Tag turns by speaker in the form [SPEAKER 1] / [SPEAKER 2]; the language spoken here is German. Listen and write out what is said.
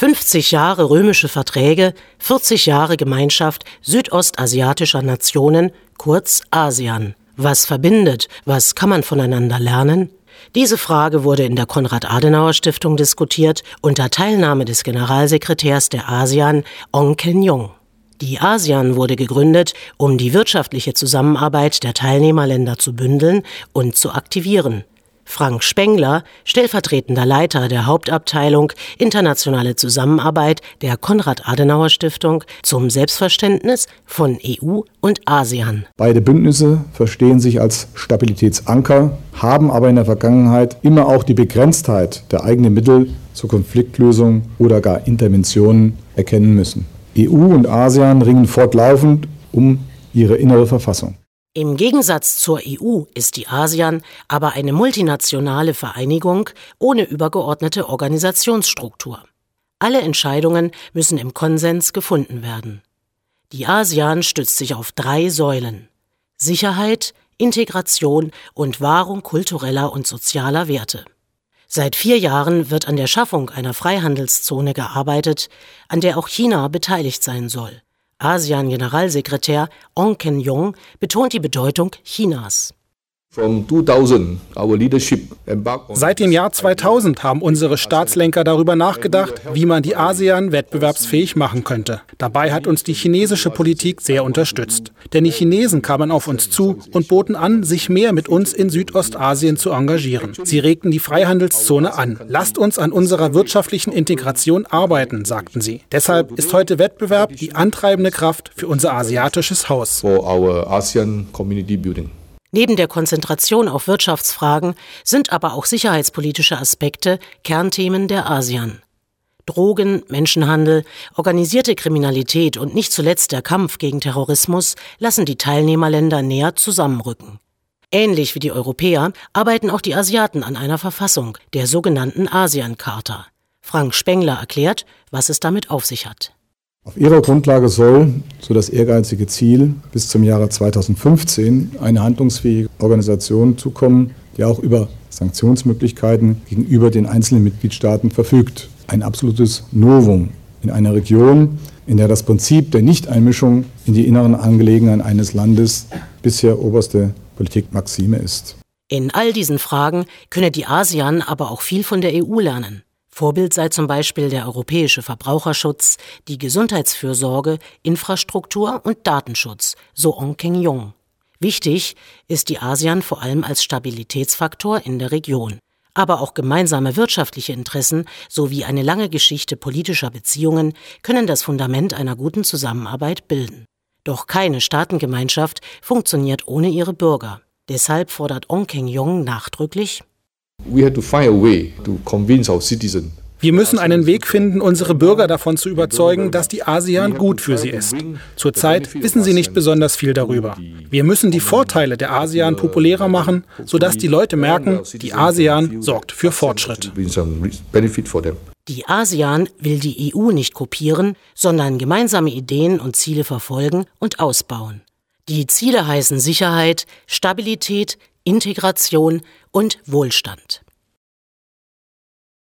[SPEAKER 1] 50 Jahre römische Verträge, 40 Jahre Gemeinschaft südostasiatischer Nationen, kurz ASEAN. Was verbindet? Was kann man voneinander lernen? Diese Frage wurde in der Konrad-Adenauer-Stiftung diskutiert unter Teilnahme des Generalsekretärs der ASEAN, Ong Ken-yong. Die ASEAN wurde gegründet, um die wirtschaftliche Zusammenarbeit der Teilnehmerländer zu bündeln und zu aktivieren. Frank Spengler, stellvertretender Leiter der Hauptabteilung Internationale Zusammenarbeit der Konrad-Adenauer-Stiftung, zum Selbstverständnis von EU und ASEAN.
[SPEAKER 2] Beide Bündnisse verstehen sich als Stabilitätsanker, haben aber in der Vergangenheit immer auch die Begrenztheit der eigenen Mittel zur Konfliktlösung oder gar Interventionen erkennen müssen. EU und ASEAN ringen fortlaufend um ihre innere Verfassung.
[SPEAKER 1] Im Gegensatz zur EU ist die ASEAN aber eine multinationale Vereinigung ohne übergeordnete Organisationsstruktur. Alle Entscheidungen müssen im Konsens gefunden werden. Die ASEAN stützt sich auf 3 Säulen: Sicherheit, Integration und Wahrung kultureller und sozialer Werte. Seit 4 Jahren wird an der Schaffung einer Freihandelszone gearbeitet, an der auch China beteiligt sein soll. ASEAN-Generalsekretär Ong Ken-yong betont die Bedeutung Chinas.
[SPEAKER 3] Seit dem Jahr 2000 haben unsere Staatslenker darüber nachgedacht, wie man die ASEAN wettbewerbsfähig machen könnte. Dabei hat uns die chinesische Politik sehr unterstützt. Denn die Chinesen kamen auf uns zu und boten an, sich mehr mit uns in Südostasien zu engagieren. Sie regten die Freihandelszone an. Lasst uns an unserer wirtschaftlichen Integration arbeiten, sagten sie. Deshalb ist heute Wettbewerb die antreibende Kraft für unser asiatisches Haus.
[SPEAKER 1] Neben der Konzentration auf Wirtschaftsfragen sind aber auch sicherheitspolitische Aspekte Kernthemen der ASEAN. Drogen, Menschenhandel, organisierte Kriminalität und nicht zuletzt der Kampf gegen Terrorismus lassen die Teilnehmerländer näher zusammenrücken. Ähnlich wie die Europäer arbeiten auch die Asiaten an einer Verfassung, der sogenannten ASEAN-Charta. Frank Spengler erklärt, was es damit auf sich hat.
[SPEAKER 2] Auf ihrer Grundlage soll, so das ehrgeizige Ziel, bis zum Jahre 2015 eine handlungsfähige Organisation zukommen, die auch über Sanktionsmöglichkeiten gegenüber den einzelnen Mitgliedstaaten verfügt. Ein absolutes Novum in einer Region, in der das Prinzip der Nichteinmischung in die inneren Angelegenheiten eines Landes bisher oberste Politikmaxime ist.
[SPEAKER 1] In all diesen Fragen könne die ASEAN aber auch viel von der EU lernen. Vorbild sei zum Beispiel der europäische Verbraucherschutz, die Gesundheitsfürsorge, Infrastruktur und Datenschutz, so Ong Ken-yong. Wichtig ist die ASEAN vor allem als Stabilitätsfaktor in der Region. Aber auch gemeinsame wirtschaftliche Interessen sowie eine lange Geschichte politischer Beziehungen können das Fundament einer guten Zusammenarbeit bilden. Doch keine Staatengemeinschaft funktioniert ohne ihre Bürger. Deshalb fordert Ong Ken-yong nachdrücklich:
[SPEAKER 3] Wir müssen einen Weg finden, unsere Bürger davon zu überzeugen, dass die ASEAN gut für sie ist. Zurzeit wissen sie nicht besonders viel darüber. Wir müssen die Vorteile der ASEAN populärer machen, sodass die Leute merken, die ASEAN sorgt für Fortschritt.
[SPEAKER 1] Die ASEAN will die EU nicht kopieren, sondern gemeinsame Ideen und Ziele verfolgen und ausbauen. Die Ziele heißen Sicherheit, Stabilität, Integration und Wohlstand.